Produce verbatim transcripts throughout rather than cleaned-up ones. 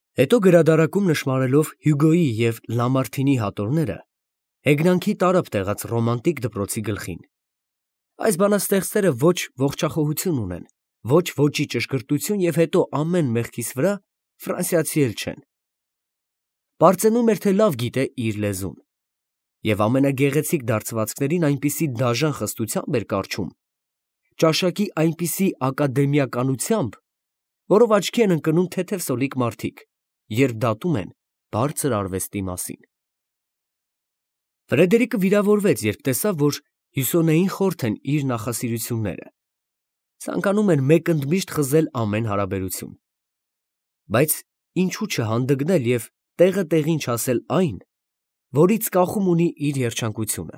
Հետո գրադարակում նշմարելով Հյուգոյի և Լամարթինի հատորները, հեգնանքի տարափ տեղած ռոմանտիկ դպրոցի գլխին։ Այս բանաստեղծները ոչ ողջախոհություն ունեն, ոչ ոճի ճշգրտություն և հետո ամեն մեղքիս վրա ֆրանսիացի էլ չեն։ Պարծենում էր, թե լավ գիտե իր լեզուն, և ամենագեղեցիկ դարձվածքներին այնպիսի դաժան խստությամբ էր կառչում, ճաշակի այնպիսի ակադեմիականությամբ, որով աչքի են ընկնում թեթև սոլիկ մարդիկ, երբ դատում են բարձր արվեստի մասին։ Ֆրեդերիկը վիրավորվեց, երբ տեսավ, որ Հյուսոնեին խորթ են իր նախասիրությունները, ցանկանում էր մեկընդմիշտ խզել ամեն հարաբերություն, բայց ինչու չհանդգնել և տեղը տեղին չասել այն, որից կախում ունի իր երջանկությունը։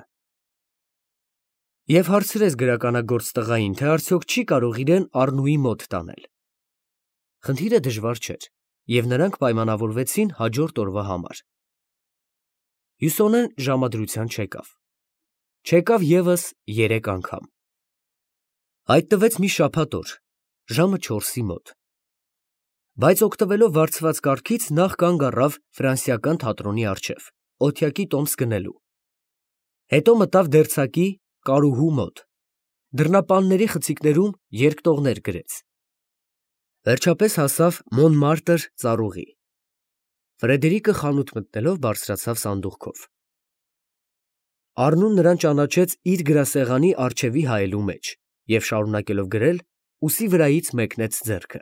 Եվ հարցրեց գրականագործ տղային, թե արդյոք չի կարող իրեն Առնուի մոտ տանել։ Խնդիրը դժվար չէր, և նրանք պայմանավորվեցին հաջորդ օրվա համար։ Հյուսոնեն ժամադրության չեկավ։ Չեկավ ևս երեք անգամ։ Հայտնվեց մի շաբաթ օր, ժամը չորսի մոտ, բայց օգտվելով վարձված կարգից նախ կանգ առավ Ֆրանսիական թատրոնի առջև, օթյակի տոմս գնելու, հետո մտավ դերձակի կարուհու մոտ, դռնապանների խցիկներում երկտողներ գրեց, վերջապես հասավ Մոնմարտր ծառուղի։ Ֆրեդերիկը խանութ մտնելով բարձրացավ սանդուղքով։ Առնուն նրան ճանաչեց իր գրասեղանի առջևի հայելու մեջ և շարունակելով գրել, ուսի վրայից մեկնեց ձեռքը։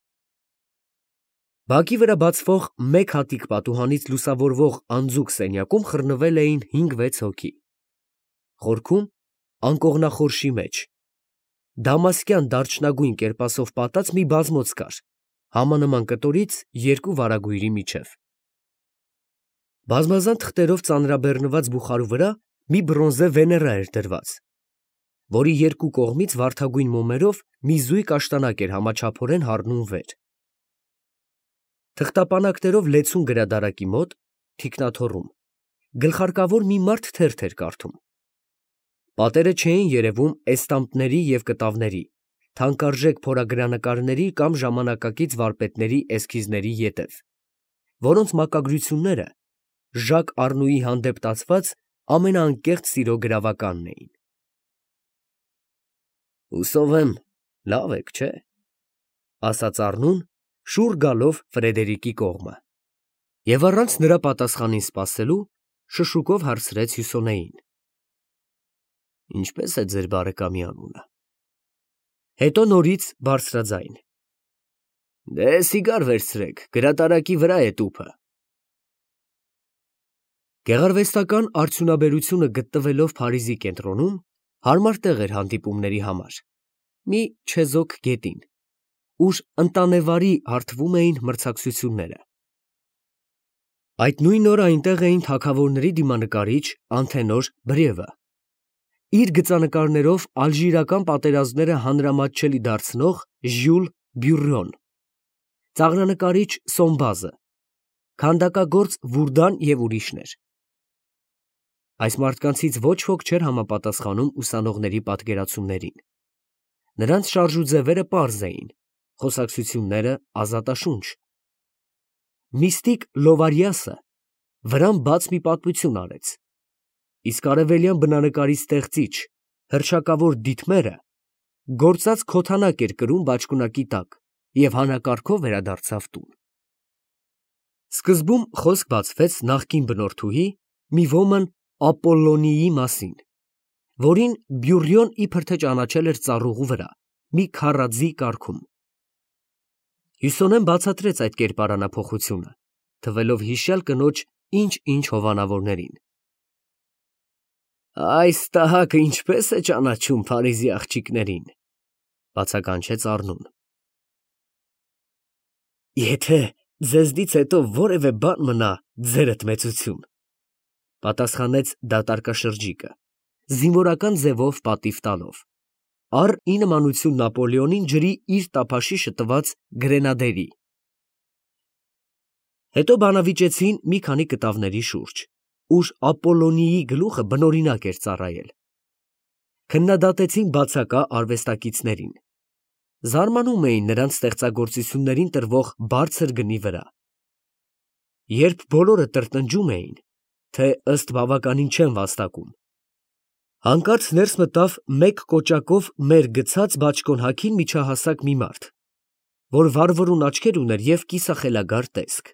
Բակի վրա բացվող մեկ հատիկ պատուհանից լուսավորվող անձուկ սենյակում խռնվել էին հինգ֊վեց հոգի։ Խորքում, անկողնախորշի մեջ, դամասկյան դարչնագույն կերպասով պատած մի բազմոց կար, համանման կտորից երկու վարագույրի միջև։ Բազմազան թղթերով ծանրաբեռնված բուխարու վրա մի բրոնզե Վեներա էր դրված, որի երկու կողմից վարդագույն մոմերով մի զույգ աշտանակ էր համաչափորեն հառնում վեր։ Թղթապանակներով լեցուն գրադարակի մոտ, թիկնաթոռում, գլխարկավոր մի մարդ թերթ էր կարդում։ Պատերը չէին երևում էստամպների և կտավների, թանկարժեք փորագրանկարների կամ ժամանակակից վարպետների էսքիզների ետև, որոնց մակագրությունները Ժակ Առնուի հանդեպ տածված ամենաանկեղծ սիրո գրավականն էին։ «Հուսով եմ, լավ եք, չէ՞, ֊ ասաց Առնուն, շուռ գալով Ֆրեդերիկի կողմը, և առանց նրա պատասխանին սպասելու, շշուկով հարցրեց Հյուսոնեին. «Ինչպե՞ս է ձեր բարեկամի անունը»։ Հետո նորից բարձրաձայն. «Դե սիգար վերցրեք, գրադարակի վրա է տուփը»։ Գեղարվեստական արդյունաբերությունը գտնվելով Փարիզի կենտրոնում, հարմար տեղ էր հանդիպումների համար, մի չեզոք գետին, ուր ընտանեվարի հարթվում էին մրցակցությունները։ Այդ նույն օրը այնտեղ էին թագավորների դիմանկարիչ Անթենոր Բրիևը, իր գծանկարներով ալժիրական պատերազմները հանրամատչելի դարձնող Ժյուլ Բյուրրոն, ծաղրանկարիչ Սոմբազը, քանդակագործ Վուրդան և ուրիշներ։ Այս մարդկանցից ոչ ոք չէր համապատասխանում ուսանողների պատկերացումներին։ Նրանց շարժուձևերը պարզ էին, խոսակցությունները ազատաշունչ։ Միստիկ Լովարյասը վրան բաց մի պատմություն արեց, իսկ արևելյան բնանկարի ստեղծիչ, հռչակավոր Դիտմերը գործած քոթանակ էր կրում բաճկունակի տակ և հանակարգով վերադարձավ տուն։ Սկզբում խոսք բացվեց նախկին բնորդուհի, մի ոմն Ապոլլոնիի մասին, որին Բյուրրյոն իբր թե ճանաչել էր ծառուղու վրա, մի քառաձի կառքում։ Հյուսոնեն բացատրեց այդ կերպարանափոխությունը, թվելով հիշյալ կնոջ ինչ֊ինչ հովանավորներին։ «Այս տհակը ինչպե՞ս է ճանաչում Փարիզի աղջիկներին», ֊ բացականչեց Առնուն։ «Եթե ձեզնից հետո որևէ բան մնա, ձերդ մեծություն», ֊ պատասխանեց դատարկաշրջիկը, զինվորական ձևով պատիվ տալով, առ ի նմանություն Նապոլեոնին ջրի իր տափաշիշը տված գրենադերի։ Հետո բանավիճեցին մի քանի կտավների շուրջ, ուր Ապոլլոնիի գլուխը բնօրինակ էր ծառայել։ Քննադատեցին բացակա արվեստակիցներին։ Զարմանում էին նրանց ստեղծագործություններին տրվող բարձր գնի վրա։ երբ բոլորը տրտնջում էին, թե ըստ բավականին չեն վաստակում, հանկարծ ներս մտավ մեկ կոճակով մեր գցած բաճկոն հագին միջահասակ մի մարդ, որ վառվռուն աչքեր ուներ և կիսախելագար տեսք։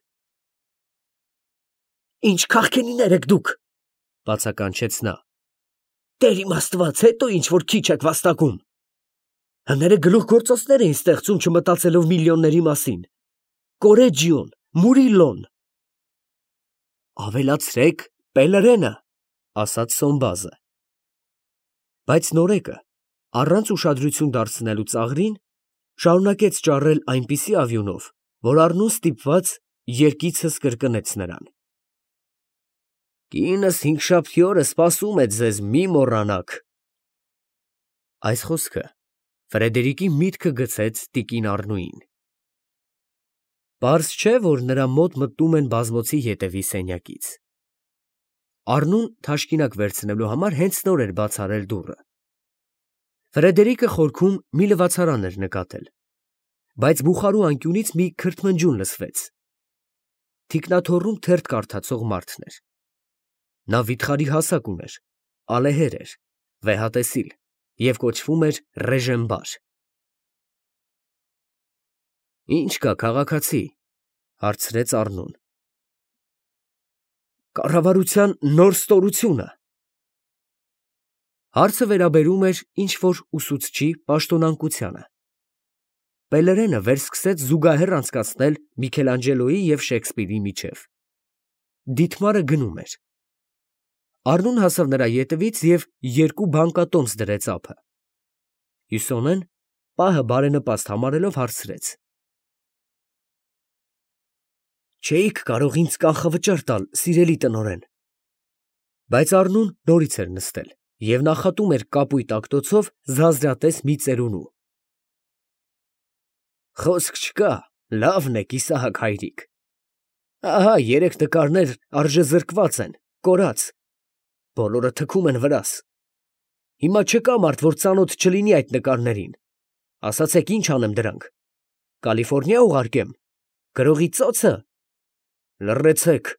«Ինչ քաղքենիներ եք դուք», բացականչեց նա։ «Տեր իմ Աստված, հետո ինչ որ քիչ եք վաստակում։ Հները գլուխգործոցներ էին ստեղծում, չմտածելով միլիոնների մասին։ Կորեջիոն, Մուրիլոն»։ «Ավելացրեք Պելերենը», ասաց Սոմբազը։ Բայց նորեկը, առանց ուշադրություն դարձնելու ծաղրին, շարունակեց ճառել այնպիսի ավյունով, որ առնուն ստիպված երկիցս կրկնեց նրան. «Կինս հինգշաբթի օրը սպասում է ձեզ, մի մոռանաք»։ Այս խոսքը Ֆրեդերիկի միտքը գցեց տիկին Առնուին։ Պարզ չէ, որ նրա մոտ մտնում են բազմոցի ետևի սենյակից։ Առնուն թաշկինակ վերցնելու համար հենց նոր էր բաց արել դուռը։ Ֆրեդերիկը խորքում մի լվացարան էր նկատել, բայց բուխարու անկյունից մի քրթմնջյուն լսվեց։ Թիկնաթոռում թերթ կարդացող մարդն էր։ Նա վիթխարի հասակ ուներ, ալեհեր էր, վեհատեսիլ և կոչվում էր Ռեժեմբար։ «Ի՞նչ կա, քաղաքացի», հարցրեց Առնուն։ «Կառավարության նոր ստորությունը»։ Հարցը վերաբերում էր ինչ-որ ուսուցչի պաշտոնանկությանը։ Պելերենը վերսկսեց զուգահեռ անցկացնել Միքելանջելոյի և Շեքսպիրի միջև։ Դիտմարը գնում էր։ Առնուն հասավ նրա ետևից և երկու բանկատոմս դրեց ափը։ Հյուսոնեն, պահը բարենպաստ համարելով, հարցրեց. «Չէի՞ք կարող ինձ կանխավճար տալ, սիրելի տնօրեն»։ Բայց Առնուն նորից էր նստել և նախատում էր կապույտ ակտոցով զազրատես մի ծերունու։ «Խոսք չկա, լավն է, կիսահակ հայրիկ։ Ահա երեք նկարներ արժեզրկված են, կորած, բոլորը թքում են վրաս։ Հիմա չկա մարդ, որ ծանոթ չլինի այդ նկարներին։ Ասացեք, ինչ անեմ դրանք. Կալիֆոռնիա ուղարկեմ, գրողի ծո՞ցը։ Լռեցեք»։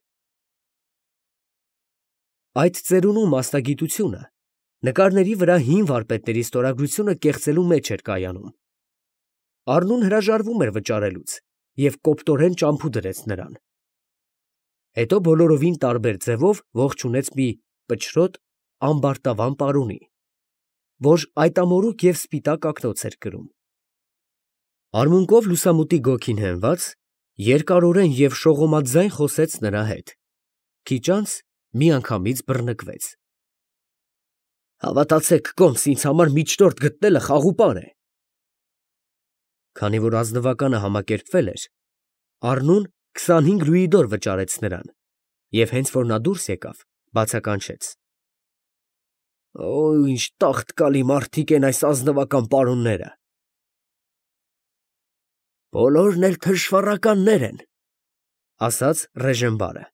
Այդ ծերունու մասնագիտությունը նկարների վրա հին վարպետների ստորագրությունը կեղծելու մեջ էր կայանում։ Առնուն հրաժարվում էր վճարելուց և կոպտորեն ճամփու դրեց նրան։ Հետո բոլորովին տարբեր ձևով ողջունեց մի պչրոտ ամբարտավան պարոնի, որ այտամորուք և սպիտակ ակնոց էր կրում։ Արմունկով լուսամուտի գոգին հենված, երկարորեն և շողոմաձայն խոսեց նրա հետ, քիչ անց միանգամից բռնկվեց։ «Հավատացեք, կոմս, ինձ համար միջնորդ գտնելը խաղուպար է»։ Քանի որ ազնվականը համակերպվել էր, Առնուն քսանհինգ լուիդոր վճարեց նրան և հենց որ նա դուրս եկավ, բացականչեց. «Օ, ինչ տաղտկալի մարդիկ են այս ազնվական պարոնները»։ «Բոլորն էլ թշվառականներ են», ասաց Ռեժեմբարը։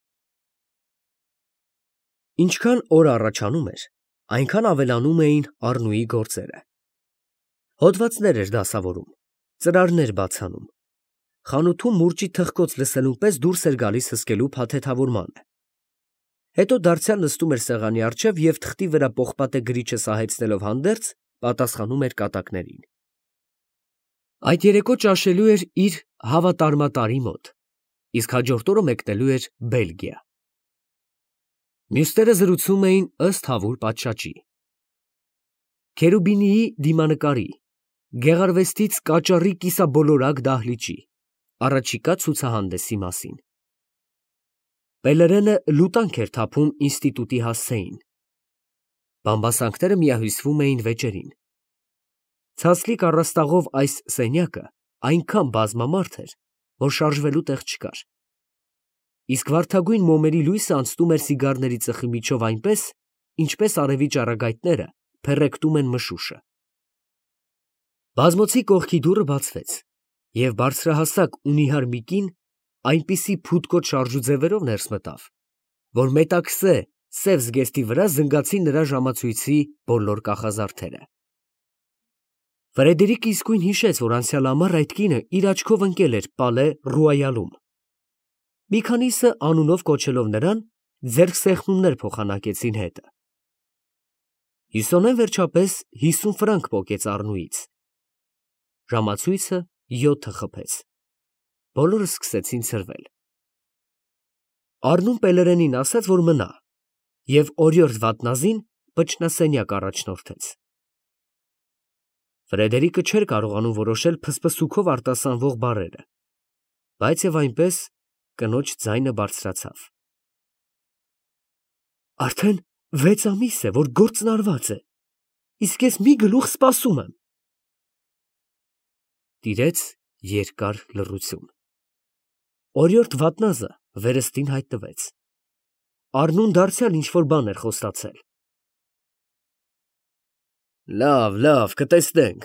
Ինչքան օրը առաջանում էր, այնքան ավելանում էին Առնուի գործերը։ Հոդվածներ էր դասավորում, ծրարներ բացանում, խանութում մուրճի թխկոց լսելուն պես դուրս էր գալիս հսկելու փաթեթավորմանը։ Հետո դարձյալ նստում էր սեղանի առջև և թղթի վրա պողպատե գրիչը սահեցնելով հանդերձ, պատասխանում էր կատակներին։ Այդ երեկո ճաշելու էր իր հավատարմատարի մոտ, իսկ հաջորդ օրը մեկնելու էր Բելգիա։ Մյուսները զրուցում էին ըստ հավուր պատշաճի։ Քերուբինիի դիմանկարի, գեղարվեստից կաճառի կիսաբոլորակ դահլիճի, առաջիկա ցուցահանդեսի մասին։ Պելերենը լուտանք էր թափում ինստիտուտի հասցեին։ Բամբասանքները միահյուսվում էին վեճերին։ Ցածլիկ առաստաղով այս սենյակը այնքան բազմամարդ էր, որ շարժվելու տեղ չկար։ Իսկ վարդագույն մոմերի լույսը անցնում էր սիգարների ծխի միջով այնպես, ինչպես արևի ճառագայթները փեռեկտում են մշուշը։ Բազմոցի կողքի դուռը բացվեց, և բարձրահասակ ու նիհար մի կին այնպիսի փութկոտ շարժուձևերով ներս մտավ, որ մետաքսե սև զգեստի վրա զնգացին նրա ժամացույցի բոլոր կախազարդերը։ Ֆրեդերիկը իսկույն հիշեց, որ անցյալ ամառ այդ կինը իր աչքով ընկել էր Պալե Ռոյալում։ Մի քանիսը անունով կոչելով նրան, ձեռքսեղմումներ փոխանակեցին հետը։ Հիսոնեն վերջապես հիսուն ֆրանկ պոկեց Առնուից։ Ժամացույցը յոթը խփեց։ Բոլորը սկսեցին ցրվել։ Առնուն Պելերենին ասաց, որ մնա, և օրիորդ Վատնազին պճնասենյակ առաջնորդեց։ Ֆրեդերիկը չէր կարողանում որոշել փսփսուքով արտասանվող բառերը, բայց և այնպես կնոջ ձայնը բարձրացավ։ Արդեն վեց ամիս է, որ գործն արված է, իսկ ես մի գլուխ սպասում եմ։ Տիրեց երկար լռություն։ Օրիորդ Վատնազը վերստին հայտնվեց։ Առնուն դարձյալ ինչ-որ բան էր խոստացել։ Լավ, լավ, կտեսնենք։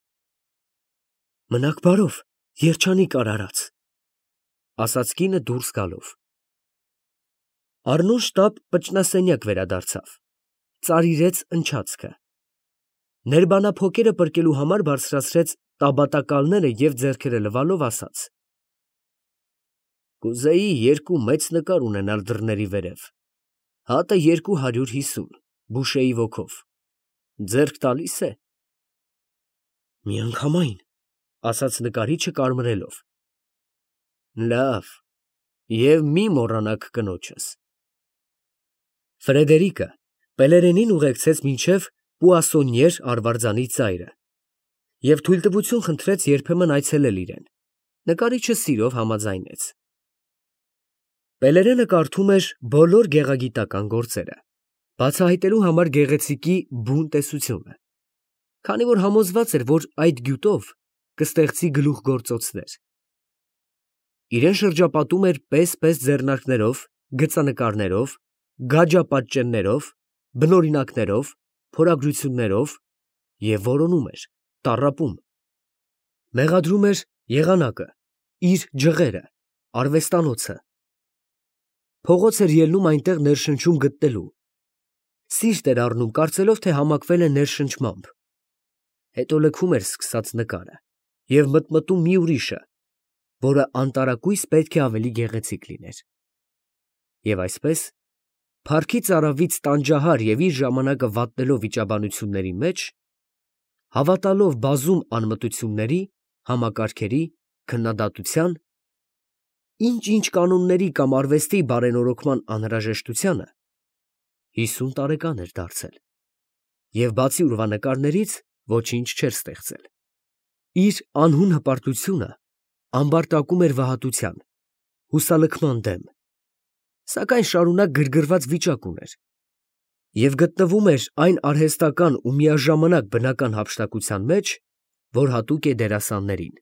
Մնաք բարով, երջանիկ արարած, ասաց կինը դուրս գալով։ Առնուն շտապ պճնասենյակ վերադարձավ, ծարիրեց ընչացքը։ Ներբանափոկերը պրկելու համար բարձրացրեց տաբատակալները և ձեռքերը լվալով ասաց. Կուզեի երկու մեծ նկար ունենալ դռների վերև, հատը երկու հարյուր հիսուն, բուշեի ոգով, ձեռք տալի՞ս է։ Միանգամայն, ասաց նկարիչը կարմրելով։ Լավ, և մի մոռանաք կնոջս։ Ֆրեդերիկը Պելերենին ուղեկցեց մինչև Պուասոնիեր արվարձանի ծայրը և թույլտվություն խնդրեց երբեմն այցելել իրեն։ Նկարիչը սիրով համաձայնեց։ Պելերենը կարդում էր բոլոր գեղագիտական գործերը, բացահայտելու համար գեղեցիկի բուն տեսությունը, քանի որ համոզված էր, որ այդ գյուտով կստեղծի գլուխգործոցներ։ Իրեն շրջապատում էր պես֊պես ձեռնարկներով, գծանկարներով, գաջապատճեններով, բնօրինակներով, փորագրություններով և որոնում էր, տառապում։ Մեղադրում էր եղանակը, իր ջղերը, արվեստանոցը։ Փողոց էր ելնում այնտեղ ներշնչում գտնելու։ Սիրտ էր առնում, կարծելով, թե համակվել է ներշնչմամբ։ Հետո լքում էր սկսած նկարը և մտմտում մի ուրիշը, որը անտարակույս պետք է ավելի գեղեցիկ լիներ։ Եվ այսպես, փառքի ծարավից տանջահար և իր ժամանակը վատնելով վիճաբանությունների մեջ, հավատալով բազում անմտությունների, համակարգերի, քննադատության, ինչ֊ինչ կանոնների կամ արվեստի բարենորոգման անհրաժեշտությանը, հիսուն տարեկան էր դարձել և բացի ուրվանկարներից ոչինչ չէր ստեղծել։ Իր անհուն հպարտությունը ամբարտակում էր վհատության, հուսալքման դեմ, սակայն շարունակ գրգռված վիճակ ուներ և գտնվում էր այն արհեստական ու միաժամանակ բնական հափշտակության մեջ, որ հատուկ է դերասաններին։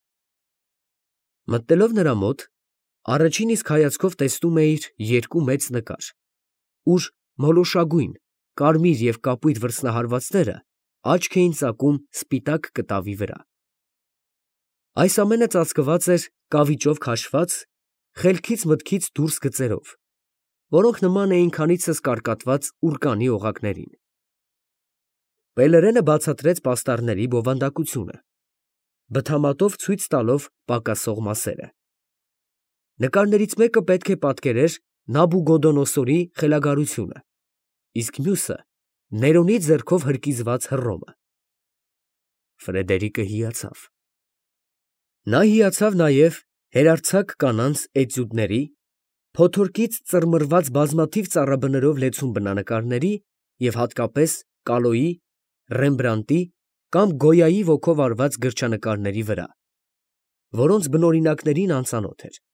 Մտնելով նրա մոտ, առաջին իսկ հայացքով տեսնում էիր երկու մեծ նկար, ուր մոլոշագույն, կարմիր և կապույտ վրձնահարվածները աչք էին ծակում սպիտակ կտավի վրա։ Այս ամենը ծածկված էր կավիճով քաշված, խելքից մտքից դուրս գծերով, որոնք նման էին քանիցս կարկատված ուռկանի օղակներին։ Պելերենը բացատրեց պաստառների բովանդակությունը, բթամատով ցույց տալով պակասող մասերը։ Նկարներից մեկը պետք է պատկերեր Նաբուգոդոնոսորի խելագարությունը, իսկ մյուսը Ներոնի ձեռքով հրկիզված Հռոմը։ Ֆրեդերիկը հիացավ։ Նա հիացավ նաև հերարձակ կանանց էտյուդների, փոթորկից ծռմռված բազմաթիվ ծառաբներով լեցուն բնանկարների և հատկապես Կալոյի, Ռեմբրանտի կամ Գոյայի ոգով արված գրչանկարների վրա, որոնց բնօրինակներին անծանոթ էր։